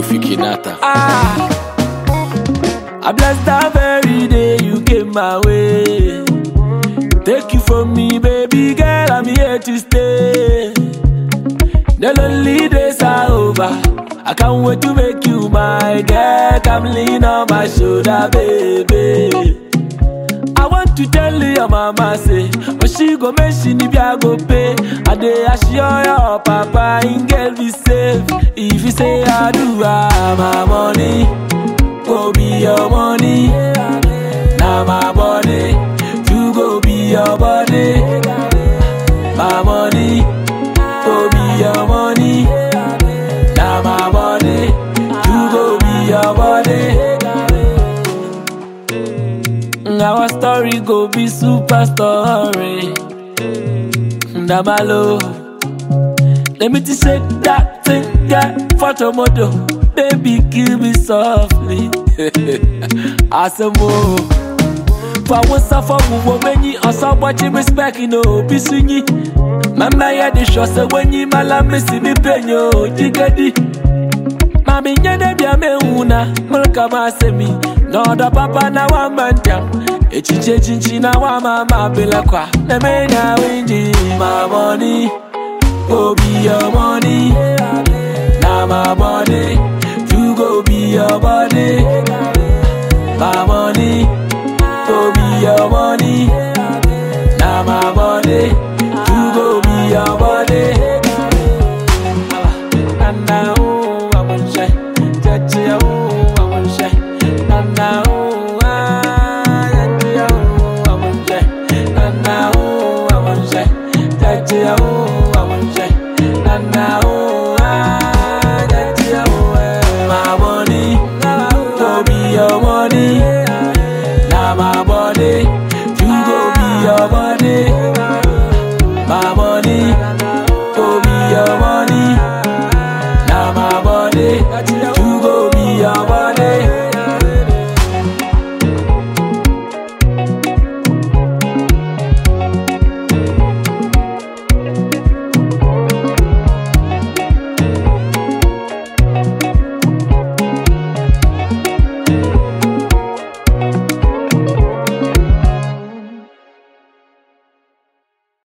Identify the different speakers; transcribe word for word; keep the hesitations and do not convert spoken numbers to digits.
Speaker 1: Kofi Kinata.
Speaker 2: Ah, I bless that very day you came my way. Take you from me, baby girl, I'm here to stay. The lonely days are over. I can't wait to make you my girl. Come lean on my shoulder, baby. I want to tell you your mama say, when she go mention if I go pay, I dey assure your papa and girl be safe. If you say I do have my money, go be your money. Now my body, you go be your body. My money, go be your money. Now my body, you go be your body. Our story go be super story. Ndamalo, let me just shake that thing, yeah, photo model. Baby, kill me softly. Asamo, for one suffer, woman, you are so much respect, you know, be swingy. Mama, ya the show, so when you malam, see me penyo, jigadi. Mami, yana bia me una, mulka masemi. No, the papa na one man jam. Echiche chinchi na wa mama bila kwa. Na me na winji. My money, go be your money. Now my body, you go be your body.